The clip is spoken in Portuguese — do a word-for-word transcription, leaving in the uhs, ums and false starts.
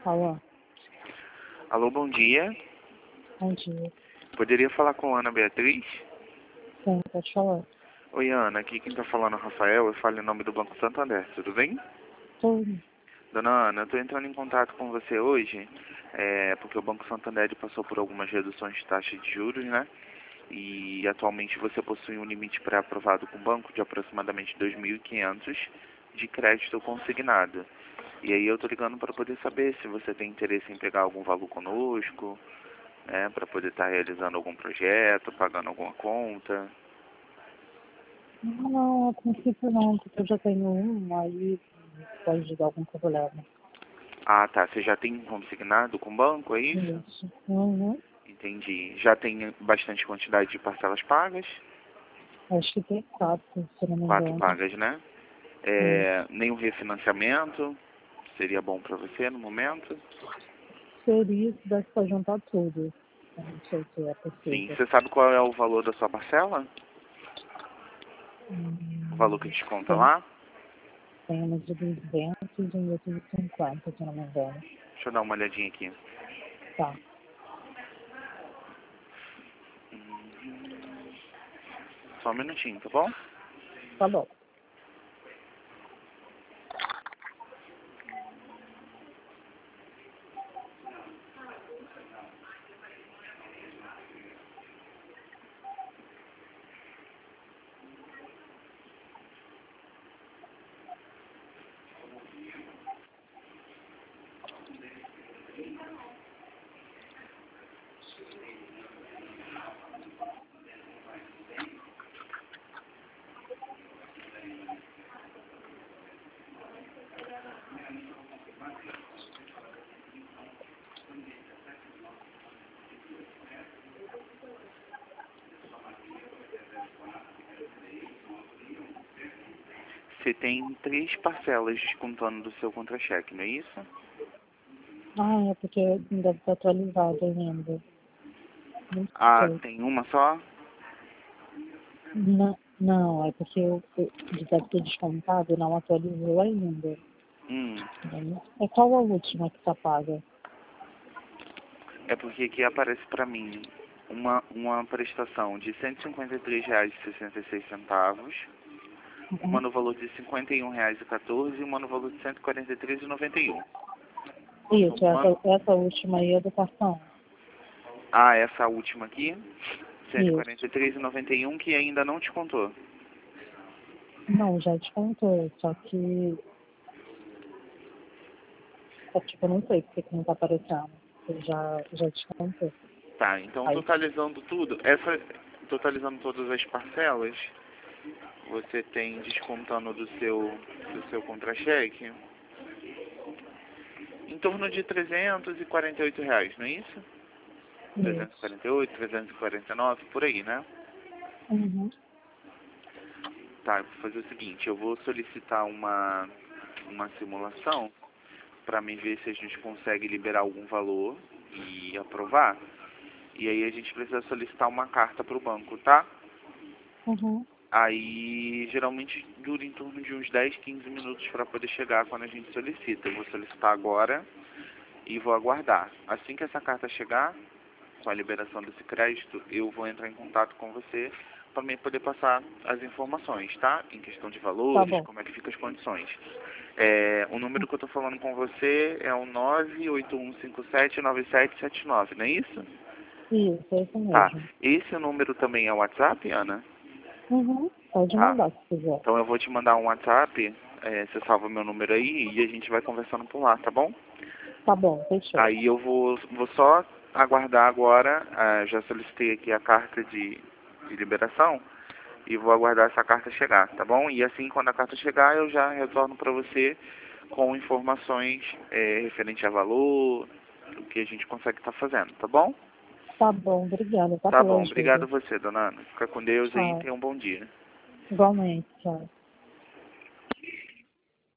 Alô, Alô, bom dia. bom dia. Poderia falar com a Ana Beatriz? Sim, pode falar. Oi, Ana. Aqui quem está falando é o Rafael. Eu falo em nome do Banco Santander. Tudo bem? Tudo. Dona Ana, eu estou entrando em contato com você hoje, é, porque o Banco Santander passou por algumas reduções de taxa de juros, né? E atualmente você possui um limite pré-aprovado com o banco de aproximadamente dois mil e quinhentos de crédito consignado. E aí eu estou ligando para poder saber se você tem interesse em pegar algum valor conosco, né, para poder estar realizando algum projeto, pagando alguma conta. Não, não, a princípio não, porque eu já tenho um, aí pode dar algum problema. Ah, tá. Você já tem consignado com o banco, é isso? Isso. Uhum. Entendi. Já tem bastante quantidade de parcelas pagas? Acho que tem quatro, se não me Quatro engano. pagas, né? Isso. É, nenhum refinanciamento? Seria bom para você no momento? Seria se desse pra juntar tudo. Eu não sei se é Sim. possível. Você sabe qual é o valor da sua parcela? O valor que Hum, desconta tem, lá? tem umas de duzentos e outros de cinquenta, se não me engano. Deixa eu dar uma olhadinha aqui. Tá, Só um minutinho, tá bom? tá bom. Você tem três parcelas descontando do seu contra-cheque, não é isso? Ah, é porque não deve estar atualizado ainda. Não Ah, sei. tem uma só? Não, não, é porque eu, eu deve ter descontado e não atualizou ainda. Hum. Né? É qual a última que está paga? É porque aqui aparece pra mim uma, uma prestação de cento e cinquenta e três reais e sessenta e seis centavos, uma Uhum. no valor de cinquenta e um reais e quatorze e uma no valor de cento e quarenta e três reais e noventa e um. Isso, Soma... essa, essa última aí é do cartão. Ah, essa última aqui, cento e quarenta Isso. e três reais e noventa e um, que ainda não descontou. Não, já descontou, só que, só que tipo, eu não sei porque que não está aparecendo. Eu já, já descontou. Tá, então Aí, totalizando tudo, essa, totalizando todas as parcelas, você tem descontando do seu, do seu contra-cheque em torno de trezentos e quarenta e oito reais, não é isso? trezentos e isso. quarenta e oito, trezentos e quarenta e nove, por aí, né? Uhum. Tá, eu vou fazer o seguinte, eu vou solicitar uma, uma simulação para me ver se a gente consegue liberar algum valor e aprovar. E aí a gente precisa solicitar uma carta para o banco, tá? Uhum. Aí geralmente dura em torno de uns dez, quinze minutos para poder chegar quando a gente solicita. Eu vou solicitar agora e vou aguardar. Assim que essa carta chegar, com a liberação desse crédito, eu vou entrar em contato com você para mim poder passar as informações, tá? Em questão de Tá valores, bom. como é que ficam as condições. É, o número que eu estou falando com você é o nove oito um cinco sete nove sete sete nove, não é isso? Isso, é isso Tá. mesmo. Esse número também é o WhatsApp, Ana? Uhum. Pode Tá. mandar se quiser. Então eu vou te mandar um WhatsApp, é, você salva meu número aí e a gente vai conversando por lá, tá bom? Tá bom, fechou. Aí eu vou, vou só aguardar agora, ah, já solicitei aqui a carta de, de liberação e vou aguardar essa carta chegar, tá bom? E assim, quando a carta chegar, eu já retorno para você com informações é, referente a valor, o que a gente consegue estar fazendo, tá bom? Tá bom, obrigada, tá Tá pela bom, obrigado ajuda. a você, dona Ana. Fica com Deus aí e Tchau. tenha um bom dia. Igualmente, tchau.